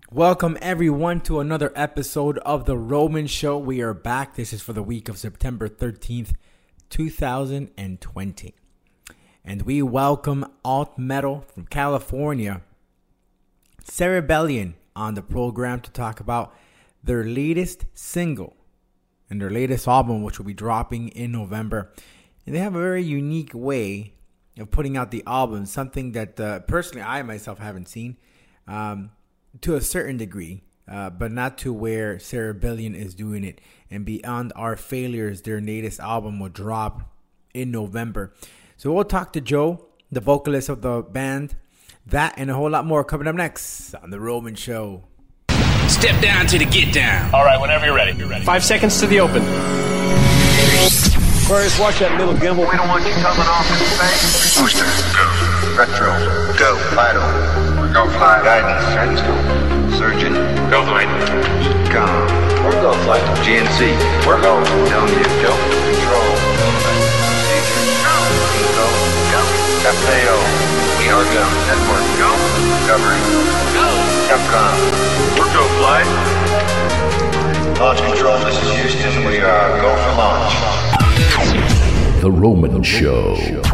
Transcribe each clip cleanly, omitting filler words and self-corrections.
Welcome everyone to another episode of The Roman Show. We are back. This is for the week of September 13th, 2020. And we welcome Alt Metal from California, Cerebellion, on the program to talk about their latest single and their latest album, which will be dropping in November. And they have a very unique way of putting out the album, something that personally I myself haven't seen. To a certain degree, but not to where Cerebellion is doing it. And Beyond Our Failures, their latest album, will drop in November. So we'll talk to Joe, the vocalist of the band. That and a whole lot more coming up next on The Roman Show. Step down to the get down. All right, whenever you're ready. 5 seconds to the open. Aquarius, watch that middle gimbal. We don't want you coming off in space. Booster, go. Retro, go. Vital, go fly. Guidance, go. Surgeon, go flight. Econ, we're go flight. GNC, we're go. Telling you, go. Control, procedure, go. Eco, go. FAO, we are go. Network, go. Discovery, go. Capcom, we're go flight. Launch control, this is Houston. We are go for launch. The Roman Show.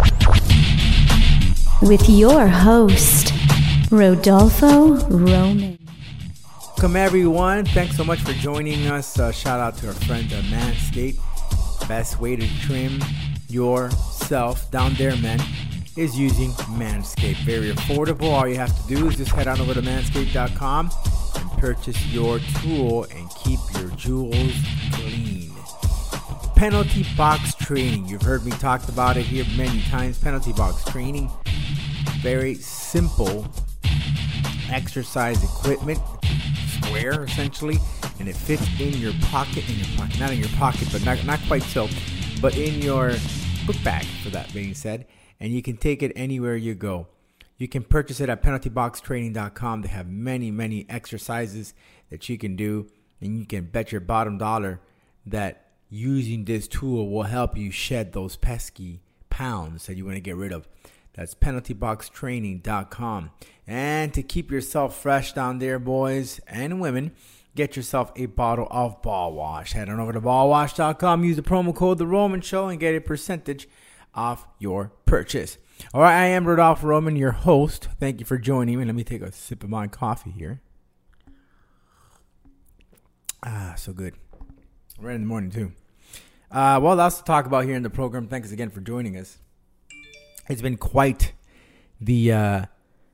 With your host, Rodolfo Roman. Welcome everyone. Thanks so much for joining us. Shout out to our friends at Manscaped. Best way to trim yourself down there, man, is using Manscaped. Very affordable. All you have to do is just head on over to manscaped.com and purchase your tool and keep your jewels clean. Penalty box training. You've heard me talk about it here many times. Penalty box training. Very simple exercise equipment. Square, essentially. And it fits in your pocket. Not in your pocket, but not quite so. But in your book bag, for that being said. And you can take it anywhere you go. You can purchase it at penaltyboxtraining.com. They have many exercises that you can do. And you can bet your bottom dollar that using this tool will help you shed those pesky pounds that you want to get rid of. That's penaltyboxtraining.com. And to keep yourself fresh down there, boys and women, get yourself a bottle of ball wash. Head on over to ballwash.com. Use the promo code The Roman Show and get a percentage off your purchase. All right, I am Rodolfo Roman, your host. Thank you for joining me. Let me take a sip of my coffee here. So good. Right in the morning, too. Well, lots to talk about here in the program. Thanks again for joining us. It's been quite the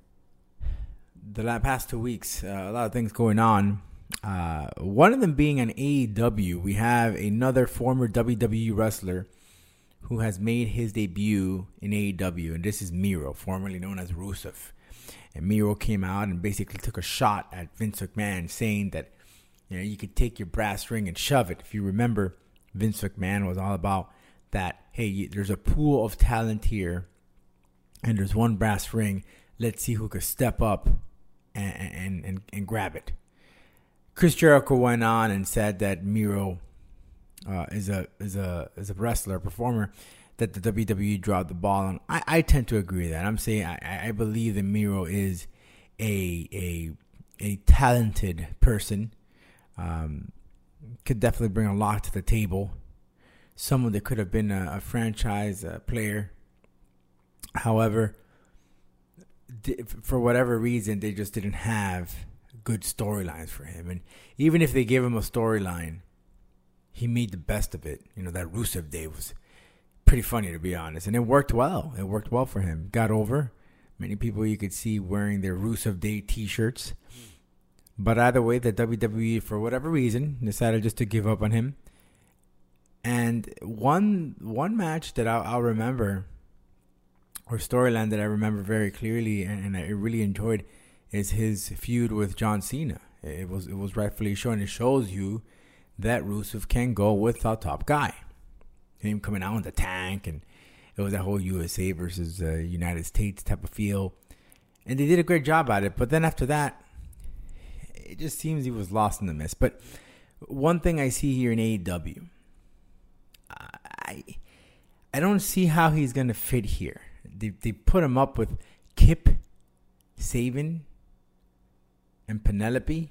past 2 weeks. A lot of things going on. One of them being an AEW. We have another former WWE wrestler who has made his debut in AEW, and this is Miro, formerly known as Rusev. And Miro came out and basically took a shot at Vince McMahon, saying that you could take your brass ring and shove it. If you remember, Vince McMahon was all about that. Hey, there's a pool of talent here, and there's one brass ring. Let's see who could step up and grab it. Chris Jericho went on and said that Miro is a wrestler, a performer that the WWE dropped the ball on. I tend to agree with that. I'm saying I believe that Miro is a talented person. Could definitely bring a lot to the table. Someone that could have been a franchise player. However, for whatever reason, they just didn't have good storylines for him. And even if they gave him a storyline, he made the best of it. That Rusev Day was pretty funny, to be honest. And it worked well. It worked well for him. Got over. Many people you could see wearing their Rusev Day t-shirts. But either way, the WWE, for whatever reason, decided just to give up on him. And one match that I'll remember, or storyline that I remember very clearly and I really enjoyed, is his feud with John Cena. It was rightfully shown. It shows you that Rusev can go with a top guy. Him coming out in the tank, and it was that whole USA versus United States type of feel. And they did a great job at it. But then after that, it just seems he was lost in the mist. But one thing I see here in AEW, I don't see how he's going to fit here. They put him up with Kip Sabian and Penelope.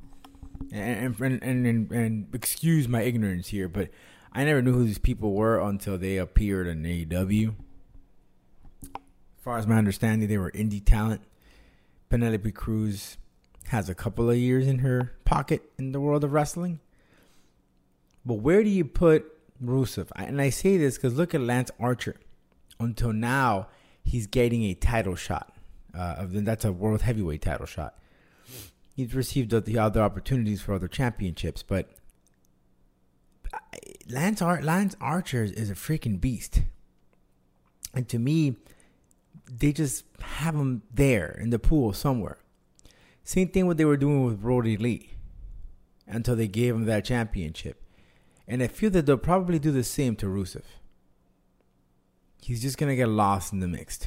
And excuse my ignorance here, but I never knew who these people were until they appeared in AEW. As far as my understanding, they were indie talent. Penelope Cruz has a couple of years in her pocket in the world of wrestling. But where do you put Rusev? And I say this because look at Lance Archer. Until now, he's getting a title shot. That's a world heavyweight title shot. He's received the other opportunities for other championships, but Lance Archer is a freaking beast. And to me, they just have him there in the pool somewhere. Same thing what they were doing with Brody Lee until they gave him that championship. And I feel that they'll probably do the same to Rusev. He's just going to get lost in the mix.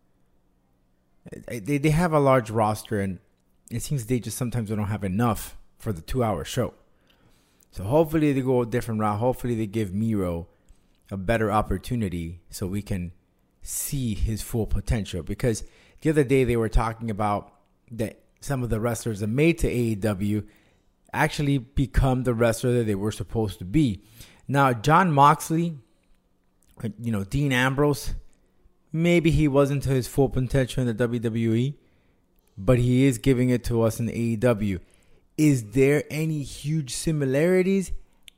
They have a large roster, and it seems they just sometimes don't have enough for the 2-hour show. So hopefully they go a different route. Hopefully they give Miro a better opportunity so we can see his full potential. Because the other day they were talking about that some of the wrestlers that made to AEW actually become the wrestler that they were supposed to be. Now, Jon Moxley, Dean Ambrose, maybe he wasn't to his full potential in the WWE, but he is giving it to us in the AEW. Is there any huge similarities?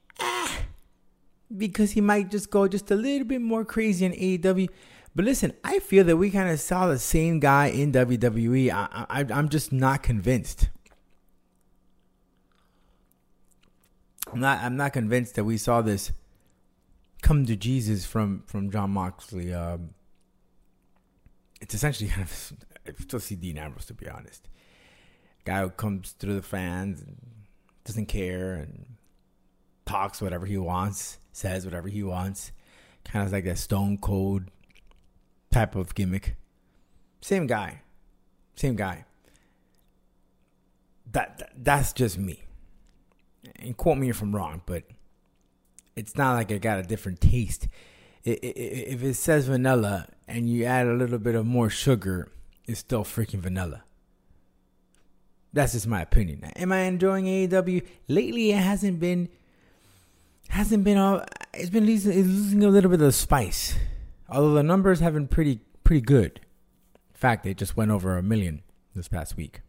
Because he might just go just a little bit more crazy in AEW. But listen, I feel that we kind of saw the same guy in WWE. I'm just not convinced. I'm not convinced that we saw this come to Jesus from Jon Moxley. It's essentially kind of, I still see Dean Ambrose, to be honest. Guy who comes through the fans and doesn't care and talks whatever he wants, says whatever he wants. Kind of like that Stone Cold type of gimmick. Same guy. That's just me. And quote me if I'm wrong, but it's not like I got a different taste. If it says vanilla and you add a little bit of more sugar, it's still freaking vanilla. That's just my opinion. Am I enjoying AEW? Lately, it hasn't been all. It's been losing a little bit of spice. Although the numbers have been pretty good. In fact, they just went over 1 million this past week.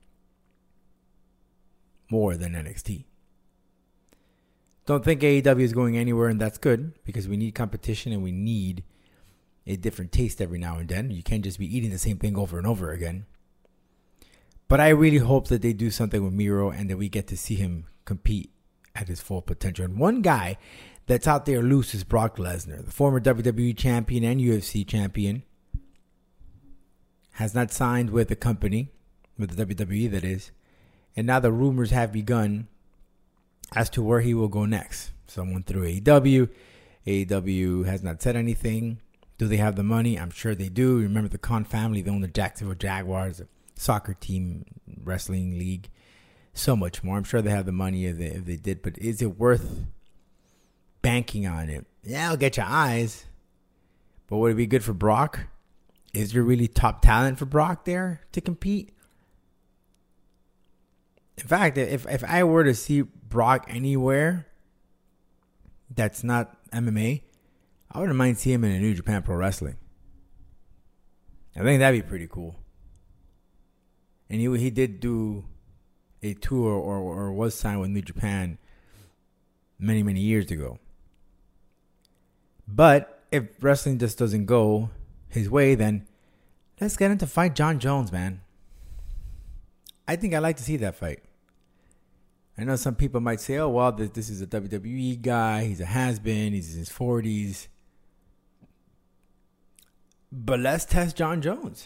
More than NXT. Don't think AEW is going anywhere, and that's good because we need competition and we need a different taste every now and then. You can't just be eating the same thing over and over again. But I really hope that they do something with Miro and that we get to see him compete at his full potential. And one guy that's out there loose is Brock Lesnar, the former WWE champion and UFC champion. Has not signed with the company, with the WWE that is. And now the rumors have begun as to where he will go next. Someone through AEW. AEW has not said anything. Do they have the money? I'm sure they do. Remember the Khan family, they own the Jacksonville Jaguars, a soccer team, wrestling league, so much more. I'm sure they have the money if they did, but is it worth banking on it? Yeah, it'll get your eyes. But would it be good for Brock? Is there really top talent for Brock there to compete? In fact, if I were to see Brock anywhere that's not MMA, I wouldn't mind seeing him in a New Japan Pro Wrestling. I think that'd be pretty cool. And he did do a tour or was signed with New Japan many, many years ago. But if wrestling just doesn't go his way, then let's get him to fight John Jones, man. I think I'd like to see that fight. I know some people might say, oh, well, this is a WWE guy. He's a has-been. He's in his 40s. But let's test John Jones.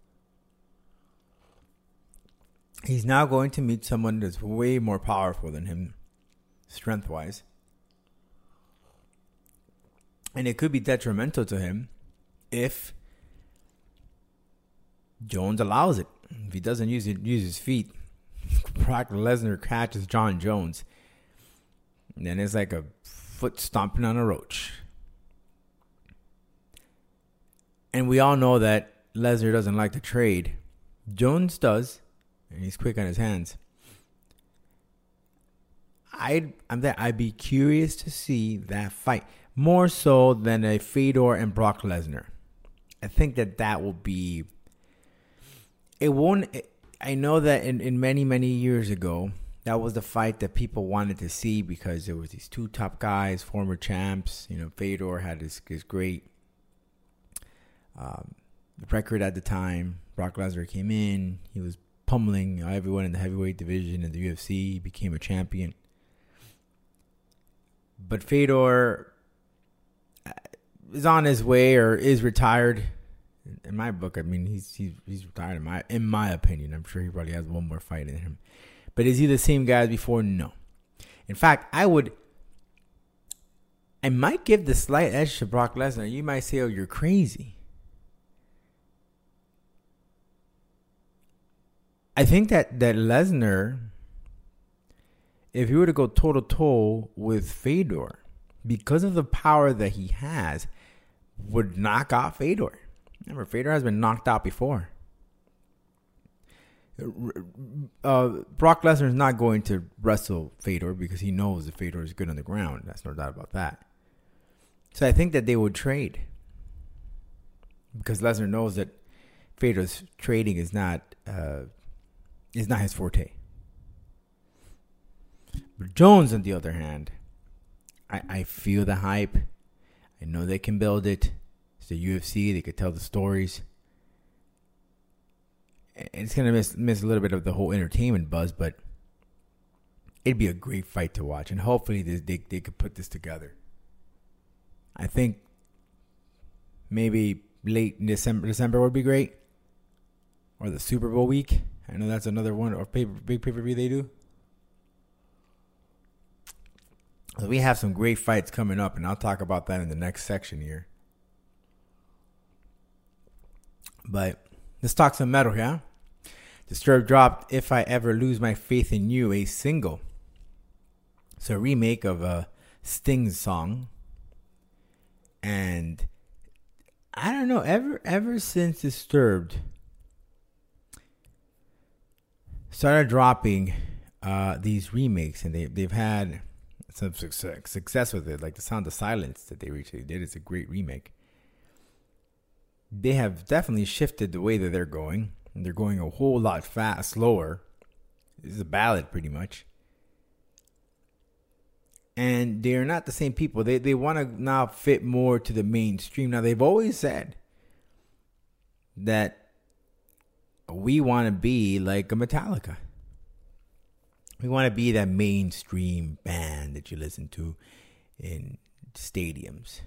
He's now going to meet someone that's way more powerful than him, strength-wise. And it could be detrimental to him if Jones allows it. If he doesn't use his feet, Brock Lesnar catches John Jones, and then it's like a foot stomping on a roach. And we all know that Lesnar doesn't like to trade. Jones does, and he's quick on his hands. I'd be curious to see that fight more so than a Fedor and Brock Lesnar. I think that will be. It won't. I know that in many years ago, that was the fight that people wanted to see because there was these two top guys, former champs. You know, Fedor had his great record at the time. Brock Lesnar came in. He was pummeling everyone in the heavyweight division in the UFC. He became a champion. But Fedor is on his way or is retired. In my book, I mean, he's retired in my opinion. I'm sure he probably has one more fight in him. But is he the same guy as before? No. In fact, I might give the slight edge to Brock Lesnar. You might say, oh, you're crazy. I think that Lesnar, if he were to go toe-to-toe with Fedor, because of the power that he has, would knock out Fedor. Remember, Fedor has been knocked out before. Brock Lesnar is not going to wrestle Fedor because he knows that Fedor is good on the ground. That's no doubt about that. So I think that they would trade because Lesnar knows that Fedor's trading is not his forte. But Jones, on the other hand, I feel the hype. I know they can build it. It's the UFC. They could tell the stories. It's going to miss a little bit of the whole entertainment buzz, but it'd be a great fight to watch. And hopefully they could put this together. I think maybe late December would be great. Or the Super Bowl week. I know that's another one. Or big pay-per-view they do. We have some great fights coming up, and I'll talk about that in the next section here. But let's talk some metal, yeah? Disturbed dropped If I Ever Lose My Faith in You, a single. It's a remake of Sting's song. And I don't know, ever since Disturbed started dropping these remakes, and they've had some success with it, like the Sound of Silence that they recently did. It's a great remake. They have definitely shifted the way that they're going. And they're going a whole lot slower. It's a ballad, pretty much. And they're not the same people. They want to now fit more to the mainstream. Now, they've always said that we want to be like a Metallica. We want to be that mainstream band that you listen to in stadiums.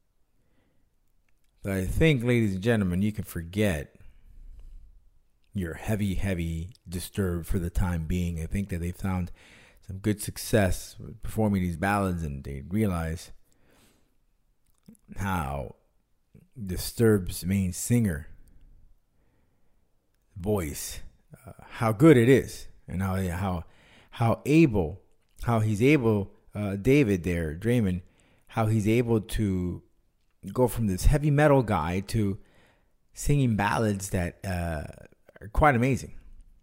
But I think, ladies and gentlemen, you can forget your heavy Disturbed for the time being. I think that they've found some good success with performing these ballads, and they realize how Disturbed's main singer voice, how good it is, and how he's able, David there, Draymond, how he's able to go from this heavy metal guy to singing ballads that are quite amazing.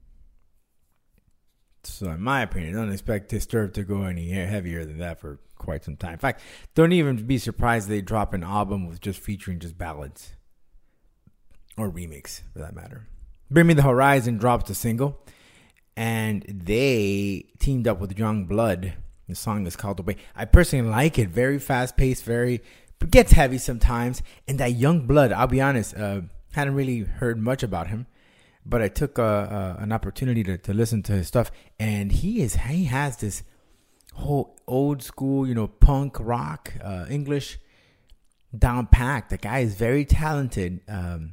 So in my opinion, don't expect Disturbed to go any heavier than that for quite some time. In fact, don't even be surprised they drop an album with just featuring just ballads. Or remakes, for that matter. Bring Me the Horizon drops a single. And they teamed up with Young Blood. The song is called Obey. I personally like it. Very fast-paced, gets heavy sometimes. And that Young Blood, I'll be honest, hadn't really heard much about him. But I took an opportunity to listen to his stuff. And he has this whole old school, punk rock, English down packed. The guy is very talented. And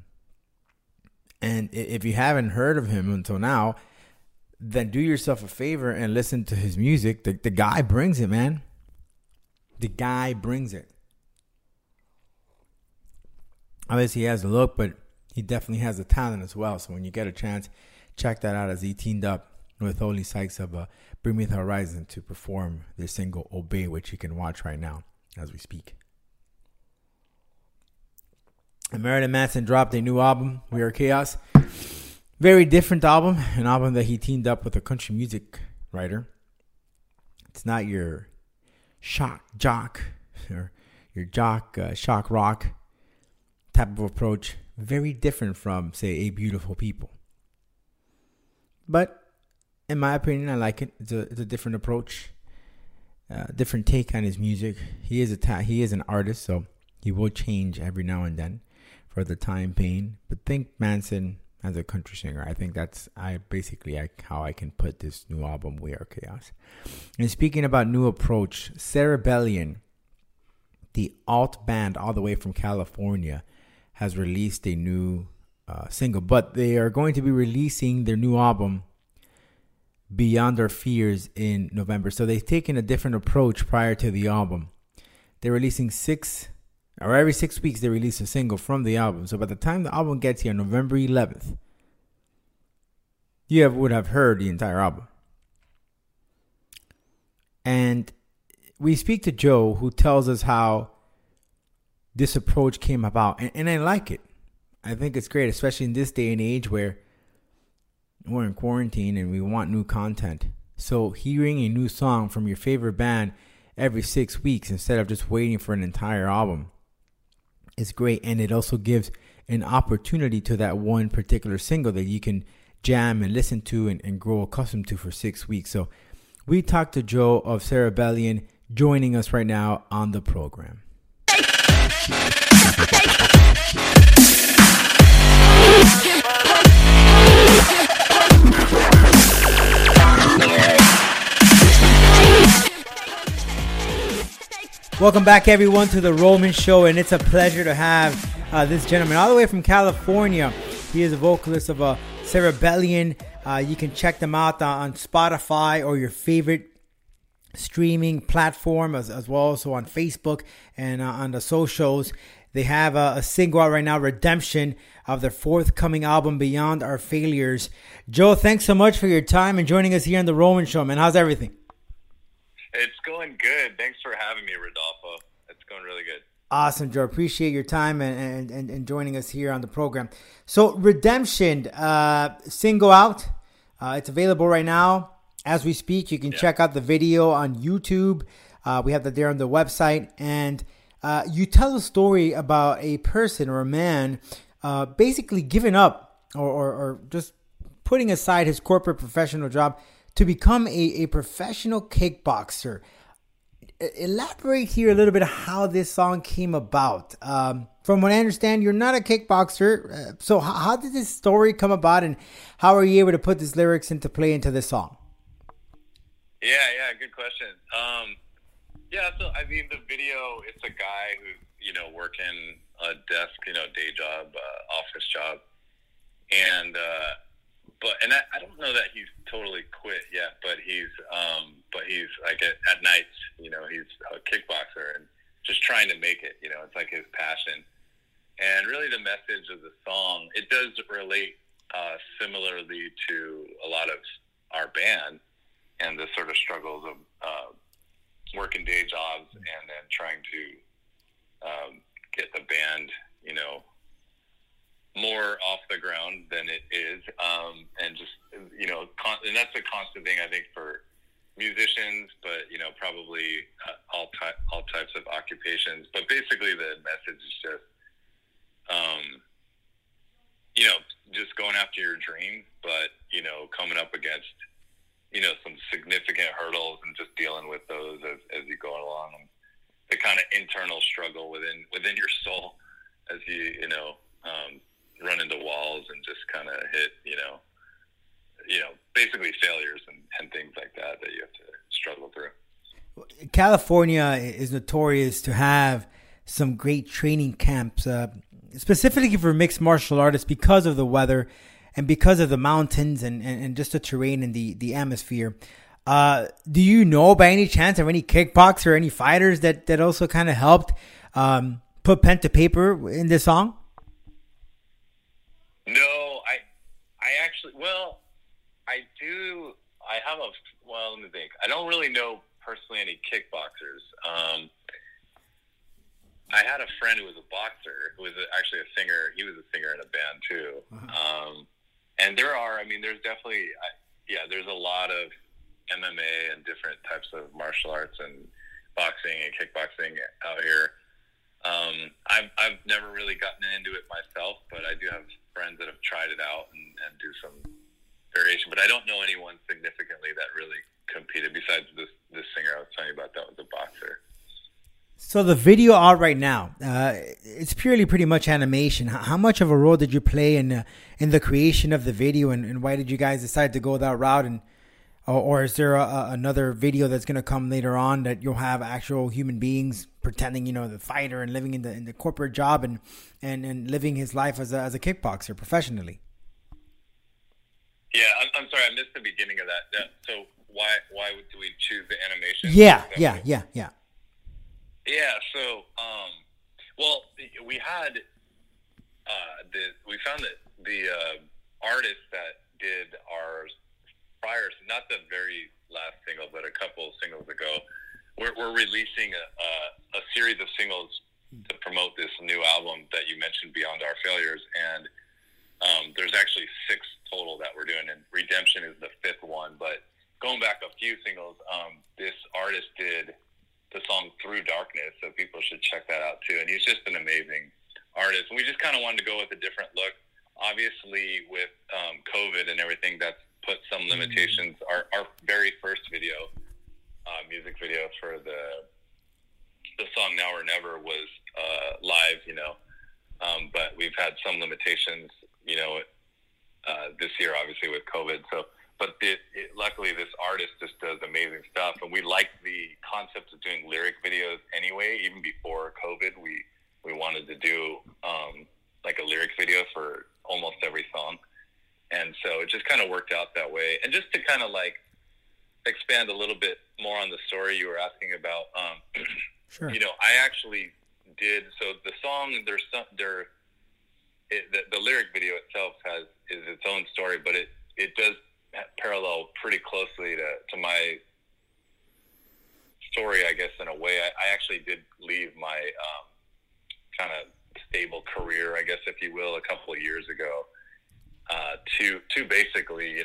if you haven't heard of him until now, then do yourself a favor and listen to his music. The guy brings it, man. The guy brings it. Obviously, he has the look, but he definitely has the talent as well. So when you get a chance, check that out as he teamed up with Oli Sykes of Bring Me the Horizon to perform their single Obey, which you can watch right now as we speak. And Marilyn Manson dropped a new album, We Are Chaos. Very different album, an album that he teamed up with a country music writer It's not your shock jock or your shock rock type of approach. Very different from, say, A Beautiful People. But in my opinion, I like it. It's a different approach, different take on his music. He is an artist, so he will change every now and then for the time being. But think Manson as a country singer. I think that's how I can put this new album, We Are Chaos. And speaking about new approach, Cerebellion, the alt band all the way from California, has released a new single. But they are going to be releasing their new album, Beyond Our Fears, in November. So they've taken a different approach prior to the album. They're releasing every 6 weeks they release a single from the album. So by the time the album gets here, November 11th, you would have heard the entire album. And we speak to Joe, who tells us how this approach came about. And I like it. I think it's great, especially in this day and age where we're in quarantine and we want new content. So hearing a new song from your favorite band every 6 weeks instead of just waiting for an entire album is great. And it also gives an opportunity to that one particular single that you can jam and listen to and grow accustomed to for 6 weeks. So we talked to Joe of Cerebellion, joining us right now on the program. Welcome back, everyone, to the Roman Show, and it's a pleasure to have this gentleman all the way from California. He is a vocalist of Cerebellion. You can check them out on Spotify or your favorite streaming platform, as well as on Facebook and on the socials. They have a single out right now, Redemption, of their forthcoming album, Beyond Our Failures. Joe, thanks so much for your time and joining us here on the Roman Show, man. How's everything? It's going good. Thanks for having me, Rodolfo. It's going really good. Awesome, Joe. Appreciate your time and joining us here on the program. So, Redemption, single out. It's available right now as we speak. You can check out the video on YouTube. We have that there on the website. And you tell a story about a person or a man basically giving up or just putting aside his corporate professional job to become a professional kickboxer. Elaborate here a little bit how this song came about. From what I understand, you're not a kickboxer. So how did this story come about, and how are you able to put these lyrics into play into this song? Yeah, good question. So I mean, the video, it's a guy who's, working a desk, day job, office job. And, I don't know that he's totally quit yet, but he's like at nights, he's a kickboxer and just trying to make it, it's like his passion. And really the message of the song, it does relate similarly to a lot of our band and the sort of struggles of working day jobs and then trying to get the band, more off the ground than it is. And just, and that's a constant thing, I think, for musicians, but, probably all types of occupations. But basically the message is just, just going after your dream, but, coming up against, some significant hurdles and just dealing with those as you go along. And the kind of internal struggle within your soul as you, run into walls and just kind of hit, basically failures and things like that you have to struggle through. California is notorious to have some great training camps, specifically for mixed martial artists because of the weather and because of the mountains and just the terrain and the atmosphere. Do you know by any chance of any kickboxer or any fighters that also kind of helped put pen to paper in this song? No, I actually, I do. Let me think. I don't really know personally any kickboxers. I had a friend who was a boxer, who was actually a singer. He was a singer in a band too. Uh-huh. And there's definitely, there's a lot of MMA and different types of martial arts and boxing and kickboxing out here. I've never really gotten into it myself, but I do have friends that have tried it out and do some variation. But I don't know anyone significantly that really competed besides this singer I was telling you about that was a boxer. So the video out right now, it's purely pretty much animation. How much of a role did you play in the creation of the video, and why did you guys decide to go that route? And or is there another video that's going to come later on that you'll have actual human beings pretending, the fighter and living in the corporate job and living his life as a kickboxer professionally? Yeah, I'm sorry, I missed the beginning of that. So why do we choose the animation? Yeah. Yeah, so, well, we had, we found that the artist that did our prior, not the very last single, but a couple singles ago, we're releasing a series of singles to promote this new album that you mentioned, Beyond Our Failures, and there's actually 6 total that we're doing, and Redemption is the 5th one, but going back a few singles, this artist did the song Through Darkness, so people should check that out too. And he's just an amazing artist. And we just kind of wanted to go with a different look. Obviously, with COVID and everything, that's put some limitations. Our very first video, music video for the song Now or Never was live, but we've had some limitations, this year, obviously, with COVID. But luckily, this artist just does amazing stuff, and we like the concept of doing lyric videos anyway. Even before COVID, we wanted to do like a lyric video for almost every song, and so it just kind of worked out that way. And just to kind of like expand a little bit more on the story you were asking about, sure. I actually did. So the song, the lyric video itself is its own story, but it does parallel pretty closely to my story, I guess, in a way. I actually did leave my kind of stable career, I guess, if you will, a couple of years ago to basically,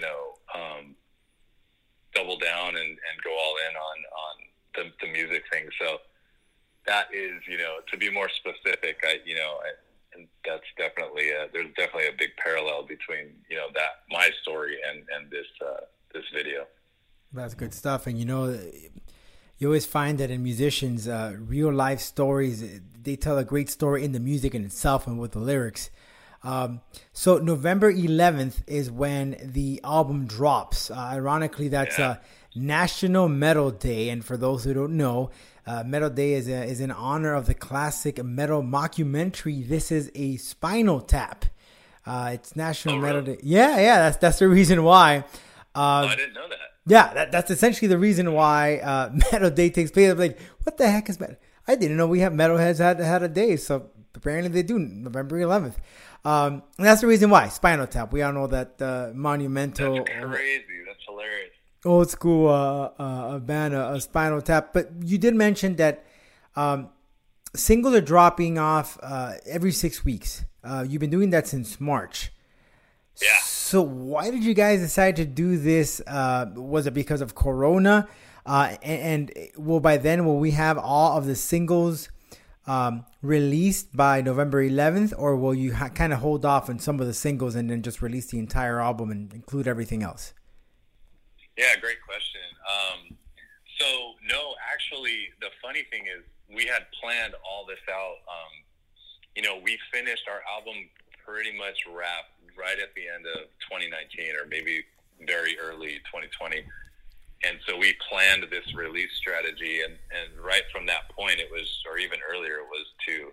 double down and go all in on the music thing. So that is, to be more specific, and that's definitely there's definitely a big parallel between that my story and this video. That's good stuff. And you always find that in musicians, real life stories, they tell a great story in the music in itself and with the lyrics. So November 11th is when the album drops. Ironically, that's National Metal Day, and for those who don't know, Metal Day is in honor of the classic metal mockumentary This Is a Spinal Tap. It's National Metal Day. Yeah, that's the reason why. I didn't know that. Yeah, that's essentially the reason why Metal Day takes place. I'm like, what the heck is metal? I didn't know we have metalheads had a day, so apparently they do, November 11th. And that's the reason why, Spinal Tap. We all know that monumental. That's crazy. That's hilarious. Old school band, a Spinal Tap. But you did mention that singles are dropping off every 6 weeks. You've been doing that since March. Yeah. So why did you guys decide to do this? Was it because of Corona? And by then, will we have all of the singles released by November 11th? Or will you kind of hold off on some of the singles and then just release the entire album and include everything else? Yeah, great question. So, no, actually, the funny thing is we had planned all this out. We finished our album pretty much wrapped right at the end of 2019 or maybe very early 2020. And so we planned this release strategy. And right from that point, it was, or even earlier, it was to,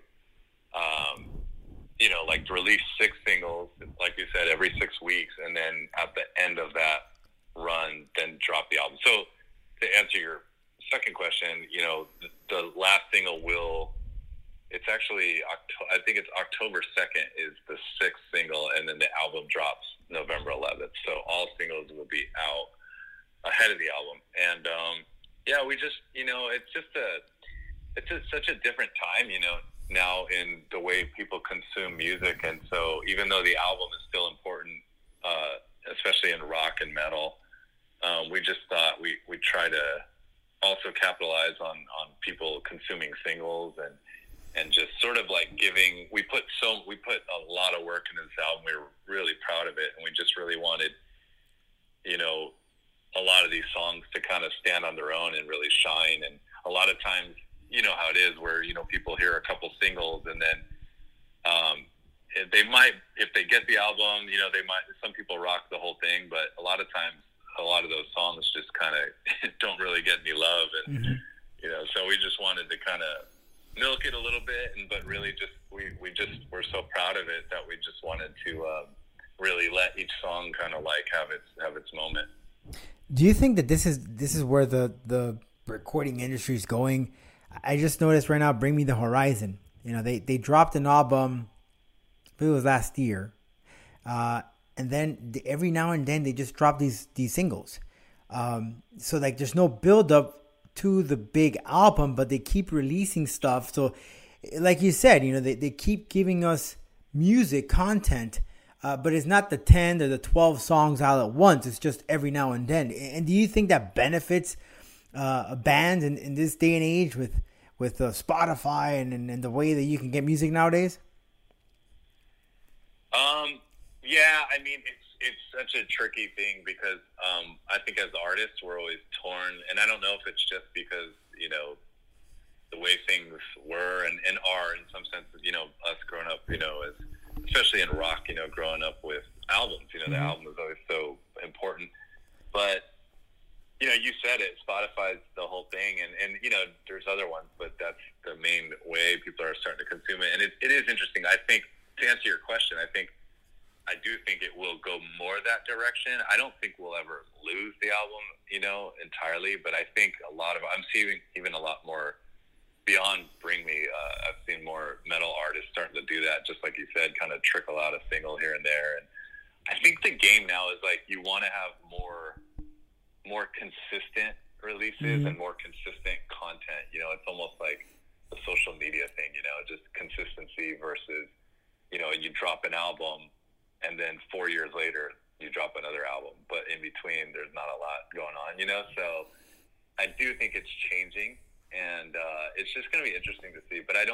release 6 singles, like you said, every 6 weeks. And then at the end of that run, then drop the album. So to answer your second question, the last single it's actually, I think it's October 2nd is the 6th single, and then the album drops November 11th. So all singles will be out ahead of the album. And, we just, it's such a different time, now in the way people consume music. And so even though the album is still important, especially in rock and metal, we just thought we try to also capitalize on people consuming singles and just sort of like we put a lot of work into this album. We were really proud of it, and we just really wanted, a lot of these songs to kind of stand on their own and really shine. And a lot of times, you know how it is where, people hear a couple singles and then they might, if they get the album, some people rock the whole thing, but a lot of times, a lot of those songs just kind of don't really get any love. And, so we just wanted to kind of milk it a little bit, but really just, we're so proud of it that we just wanted to really let each song kind of like have its moment. Do you think that this is where the recording industry is going? I just noticed right now, Bring Me the Horizon. They dropped an album, I believe it was last year, and then every now and then they just drop these singles. So like there's no build up to the big album, but they keep releasing stuff. So like you said, they keep giving us music content. But it's not the 10 or the 12 songs out at once. It's just every now and then. And do you think that benefits a band in this day and age with Spotify and the way that you can get music nowadays? Yeah, I mean, it's such a tricky thing because I think as artists we're always torn, and I don't know if it's just because the way things were and are in some sense, us growing up, as especially in rock, growing up with albums, the album is always so important. But, you said it, Spotify's the whole thing, and there's other ones, but that's the main way people are starting to consume it. And it is interesting. I think, to answer your question, I do think it will go more that direction. I don't think we'll ever lose the album, entirely, but I think I'm seeing even a lot more beyond Bring Me. I've seen more metal artists starting to do that, just like you said, kind of trickle out a single here and there. And I think the game now is like you want to have more consistent releases and more consistent content. It's almost like the social media thing, just consistency versus, you drop an album and then 4 years later you drop another album, but in between there's not a lot going on, so I do think it's changing. And it's just going to be interesting to see. But I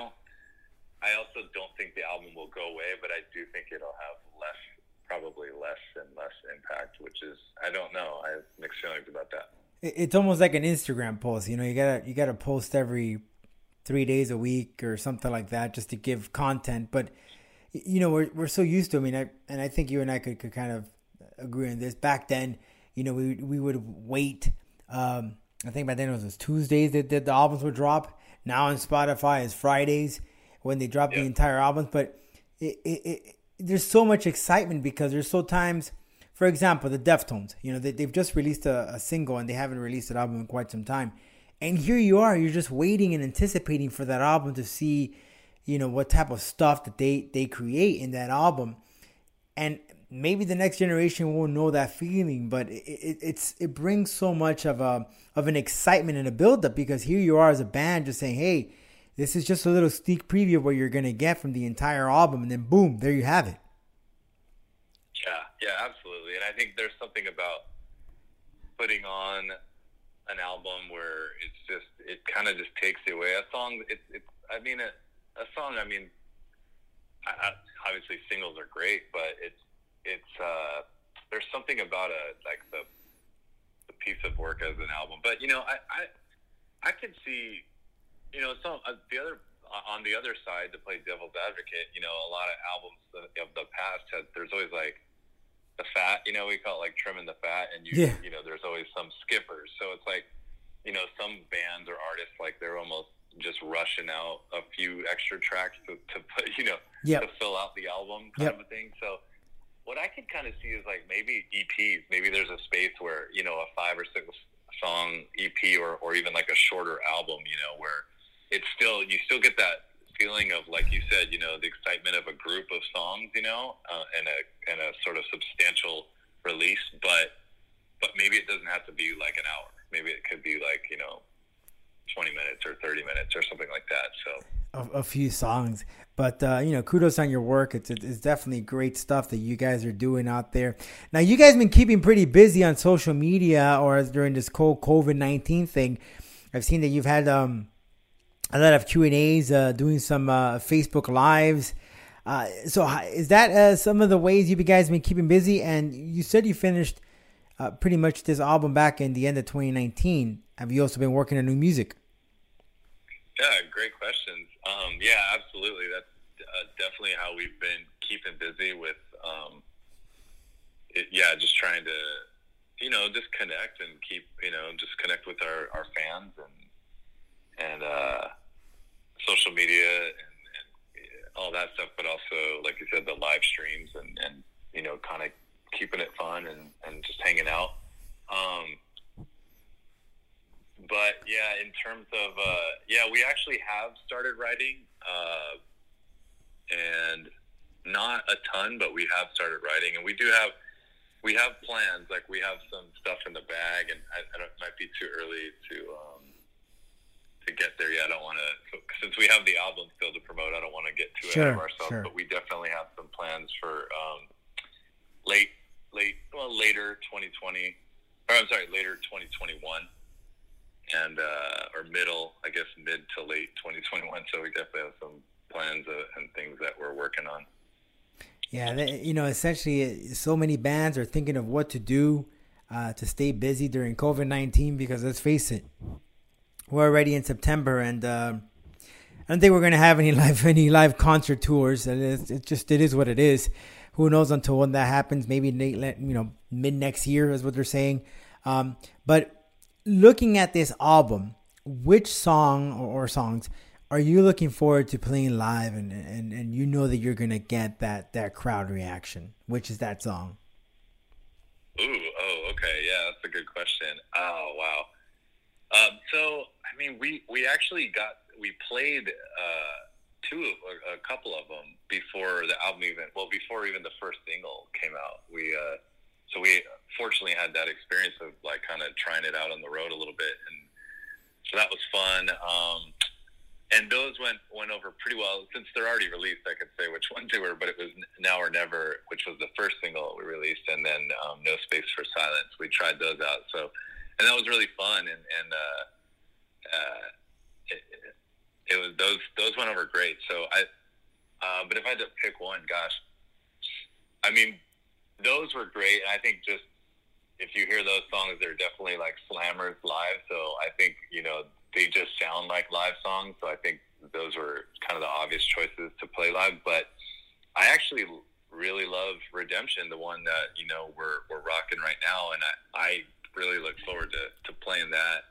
also don't think the album will go away, but I do think it'll have probably less and less impact, which is, I don't know. I have mixed feelings about that. It's almost like an Instagram post. You gotta post every 3 days a week or something like that just to give content. But we're so used to. I think you and I could kind of agree on this. Back then, we would wait. I think by then it was Tuesdays that the albums would drop. Now on Spotify it's Fridays when they drop the entire albums. But there's so much excitement because there's so times, for example, the Deftones, they've just released a single and they haven't released an album in quite some time. And here you are, you're just waiting and anticipating for that album to see, what type of stuff that they create in that album. And maybe the next generation won't know that feeling, but it brings so much of an excitement and a build-up because here you are as a band just saying, hey, this is just a little sneak preview of what you're going to get from the entire album, and then boom, there you have it. Yeah, absolutely. And I think there's something about putting on an album where it kind of just takes you away. A song, obviously singles are great, but it's there's something about the piece of work as an album. But I could see on the other side, to play devil's advocate, a lot of albums of the past there's always like the fat, we call it like trimming the fat, and there's always some skippers. So it's like some bands or artists, like they're almost just rushing out a few extra tracks to put to fill out the album kind of a thing. So what I could kind of see is like maybe EPs. Maybe there's a space where, a 5 or 6 song EP or even like a shorter album, where it's you still get that feeling of, like you said, the excitement of a group of songs, and a sort of substantial release, but maybe it doesn't have to be like an hour. Maybe it could be like, 20 minutes or 30 minutes or something like that. So a few songs. But, kudos on your work. It's definitely great stuff that you guys are doing out there. Now, you guys have been keeping pretty busy on social media or during this COVID-19 thing. I've seen that you've had a lot of Q&As, doing some Facebook Lives. So is that some of the ways you guys have been keeping busy? And you said you finished pretty much this album back in the end of 2019. Have you also been working on new music? Yeah, great questions. Yeah, absolutely. That's definitely how we've been keeping busy with, just trying to, just connect and keep, just connect with our fans and social media and all that stuff, but also, like you said, the live streams and kind of keeping it fun and just hanging out. But yeah, in terms of, we actually have started writing, and not a ton, but we have started writing, and we have plans. Like, we have some stuff in the bag, and it might be too early to get there yet. I don't want to, since we have the album still to promote, I don't want to get too ahead of ourselves, but we definitely have some plans for, later 2020, later 2021. And or middle, I guess, mid to late 2021. So we definitely have some plans and things that we're working on. Yeah, essentially, so many bands are thinking of what to do to stay busy during COVID-19, because let's face it, we're already in September, and I don't think we're going to have any live concert tours. It is what it is. Who knows until when that happens? Maybe mid next year is what they're saying. But looking at this album, which song or songs are you looking forward to playing live, and you know that you're going to get that crowd reaction? Which is that song? Okay. Yeah, that's a good question. Oh, wow. So, I mean, we played a couple of them before the album before even the first single came out. So we fortunately had that experience of like kind of trying it out on the road a little bit, and so that was fun. And those went over pretty well. Since they're already released, I could say which ones they were, but it was Now or Never, which was the first single we released, and then No Space for Silence. We tried those out, and that was really fun, and it was those went over great. So but if I had to pick one, gosh, I mean, those were great. And I think just if you hear those songs, they're definitely like slammers live. So I think, they just sound like live songs. So I think those were kind of the obvious choices to play live. But I actually really love Redemption, the one that, we're rocking right now. And I really look forward to playing that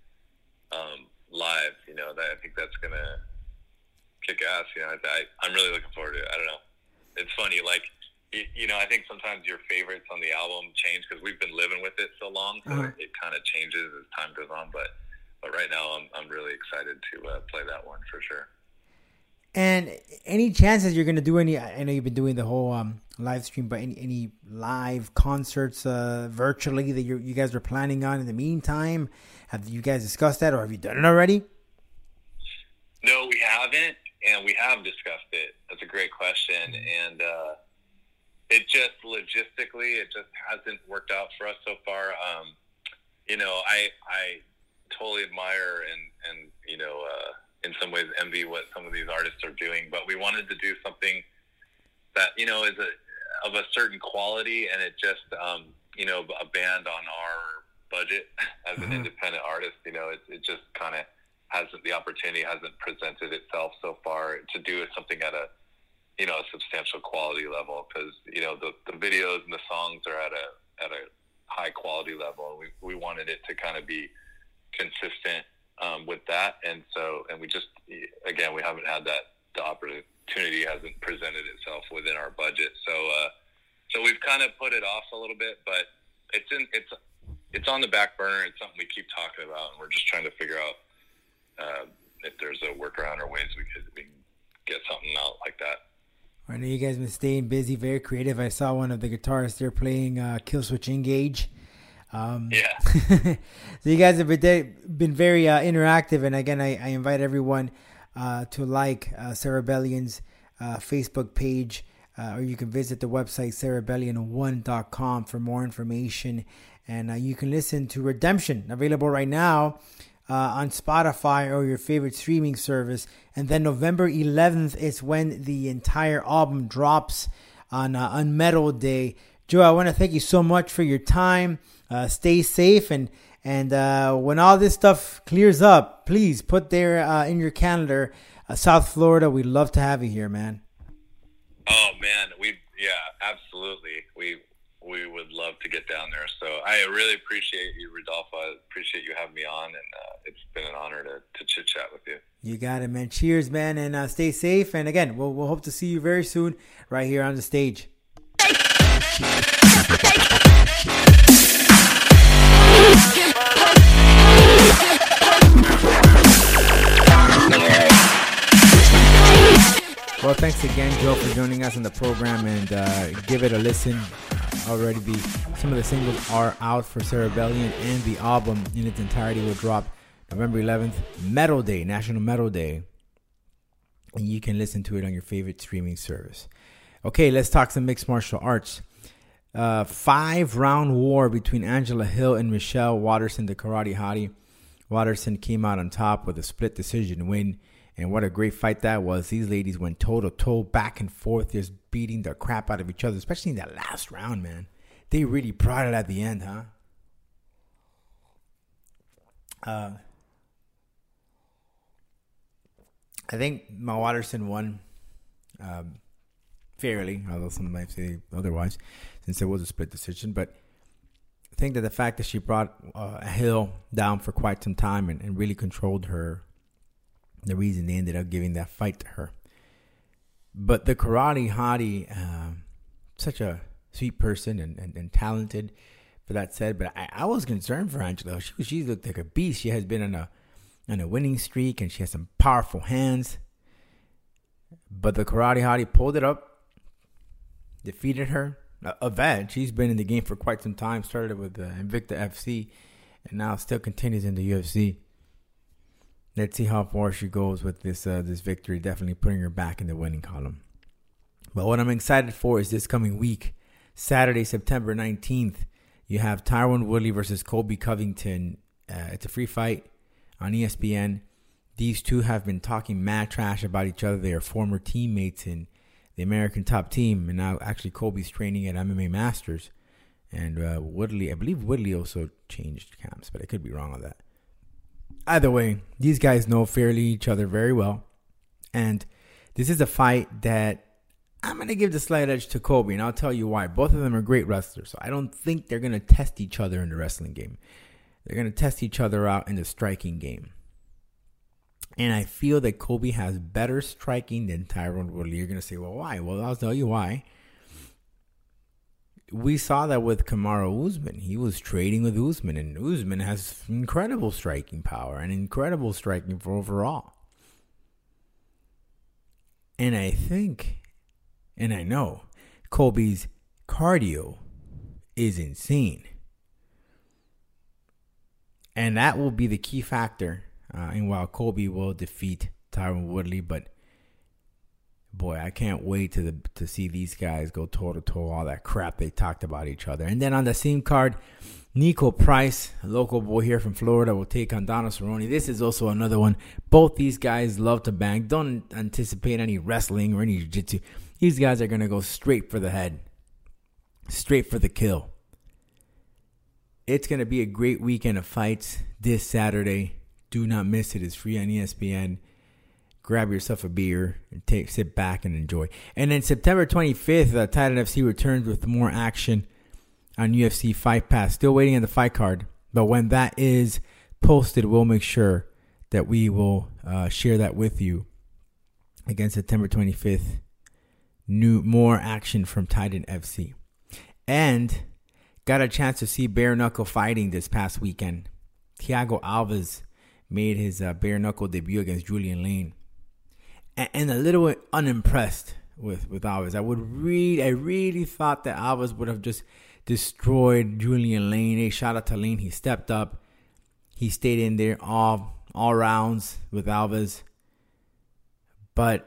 live. I think that's going to kick ass. I'm really looking forward to it. I don't know. It's funny. Like, I think sometimes your favorites on the album change because we've been living with it so long, so it kind of changes as time goes on. But right now, I'm really excited to play that one for sure. And any chances you're going to do any? I know you've been doing the whole live stream, but any live concerts virtually that you guys are planning on in the meantime? Have you guys discussed that, or have you done it already? No, we haven't, and we have discussed it. That's a great question, and it just logistically, it just hasn't worked out for us so far. I totally admire and in some ways envy what some of these artists are doing, but we wanted to do something that, is of a certain quality, and it just, a band on our budget as an independent artist, it just kind of the opportunity hasn't presented itself so far to do something at a substantial quality level, because the videos and the songs are at a high quality level, and we wanted it to kind of be consistent with that, and we just, again, we haven't had that. The opportunity hasn't presented itself within our budget, so we've kind of put it off a little bit, but it's on the back burner. It's something we keep talking about, and we're just trying to figure out if there's a workaround or ways we can get something out like that. I know you guys have been staying busy, very creative. I saw one of the guitarists there playing Killswitch Engage. Yeah. So you guys have been very interactive, and again, I invite everyone to like Cerebellion's Facebook page, or you can visit the website cerebellion1.com for more information. And you can listen to Redemption, available right now on Spotify or your favorite streaming service. And then November 11th is when the entire album drops on Metal Day. Joe, I want to thank you so much for your time. Stay safe, and when all this stuff clears up, please put there in your calendar, South Florida. We'd love to have you here, man. Oh man, absolutely. We would love to get down there. So I really appreciate you, Rodolfo. I appreciate you having me on, and it's been an honor to chit chat with you. You got it, man. Cheers, man, and stay safe. And again, we'll hope to see you very soon right here on the stage. Well, thanks again, Joe, for joining us on the program, and give it a listen. Already some of the singles are out for Cerebellion, and the album in its entirety will drop November 11th, Metal Day, National Metal Day. And you can listen to it on your favorite streaming service. Okay, let's talk some mixed martial arts. 5-round war between Angela Hill and Michelle Waterson, the Karate Hottie. Waterson came out on top with a split decision win. And what a great fight that was. These ladies went toe-to-toe, back and forth, just beating the crap out of each other, especially in that last round, man. They really brought it at the end, huh? I think Waterson won fairly, although some might say otherwise, since it was a split decision. But I think that the fact that she brought Hill down for quite some time and really controlled her, the reason they ended up giving that fight to her. But the Karate Hottie, such a sweet person and talented, for that said. But I was concerned for Angela. She looked like a beast. She has been on a winning streak, and she has some powerful hands. But the Karate Hottie pulled it up, defeated her. A vet. She's been in the game for quite some time. Started with Invicta FC, and now still continues in the UFC. Let's see how far she goes with this victory. Definitely putting her back in the winning column. But what I'm excited for is this coming week, Saturday, September 19th. You have Tyron Woodley versus Colby Covington. It's a free fight on ESPN. These two have been talking mad trash about each other. They are former teammates in the American Top Team, and now actually Colby's training at MMA Masters. And Woodley, I believe Woodley also changed camps, but I could be wrong on that. Either way, these guys know fairly each other very well. And this is a fight that I'm going to give the slight edge to Colby, and I'll tell you why. Both of them are great wrestlers, so I don't think they're going to test each other in the wrestling game. They're going to test each other out in the striking game. And I feel that Colby has better striking than Tyron Woodley. You're going to say, well, why? Well, I'll tell you why. We saw that with Kamaru Usman. He was trading with Usman, and Usman has incredible striking power and incredible striking for overall. And I think, and I know, Colby's cardio is insane. And that will be the key factor in while Colby will defeat Tyron Woodley. But boy, I can't wait to see these guys go toe-to-toe, all that crap they talked about each other. And then on the same card, Nico Price, a local boy here from Florida, will take on Donald Cerrone. This is also another one. Both these guys love to bang. Don't anticipate any wrestling or any jiu-jitsu. These guys are going to go straight for the head, straight for the kill. It's going to be a great weekend of fights this Saturday. Do not miss it. It's free on ESPN. Grab yourself a beer and sit back and enjoy. And then September 25th, Titan FC returns with more action on UFC Fight Pass. Still waiting on the fight card. But when that is posted, we'll make sure that we will share that with you. Again, September 25th, more action from Titan FC. And got a chance to see bare knuckle fighting this past weekend. Thiago Alves made his bare knuckle debut against Julian Lane. And a little unimpressed with Alves. I really thought that Alves would have just destroyed Julian Lane. Hey, shout out to Lane. He stepped up. He stayed in there all rounds with Alves. But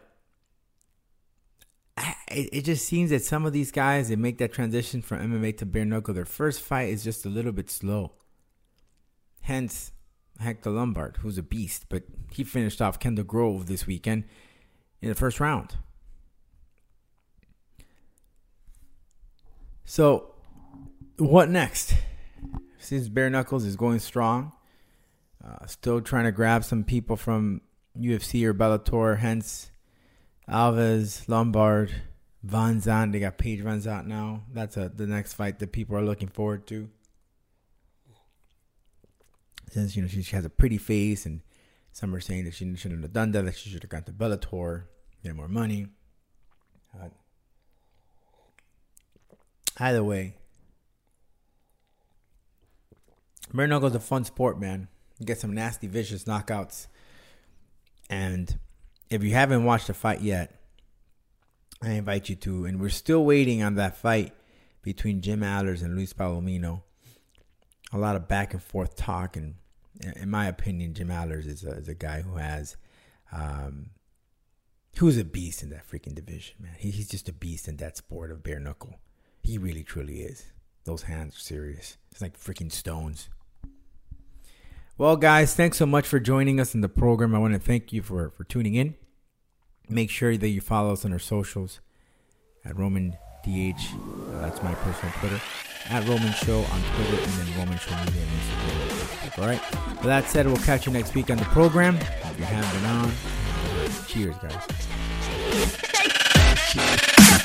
it just seems that some of these guys, they make that transition from MMA to bare knuckle. Their first fight is just a little bit slow. Hence, Hector Lombard, who's a beast, but he finished off Kendall Grove this weekend in the first round. So, what next? Since bare knuckles is going strong, still trying to grab some people from UFC or Bellator, hence Alves, Lombard, Van Zandt. They got Paige Van Zandt now. That's the next fight that people are looking forward to. Since, she has a pretty face, and some are saying that she shouldn't have done that, that she should have gone to Bellator, get more money. Either way, bare knuckles is a fun sport, man. You get some nasty, vicious knockouts. And if you haven't watched the fight yet, I invite you to. And we're still waiting on that fight between Jim Allers and Luis Palomino. A lot of back and forth talk, and in my opinion, Jim Allers is a guy who has, who's a beast in that freaking division, man. He's just a beast in that sport of bare knuckle. He really, truly is. Those hands are serious. It's like freaking stones. Well, guys, thanks so much for joining us in the program. I want to thank you for tuning in. Make sure that you follow us on our socials at RomanDH. That's my personal Twitter. At Roman Show on Twitter, and then Roman Show Media on Instagram. All right. With that said, we'll catch you next week on the program. If you haven't been on, cheers, guys.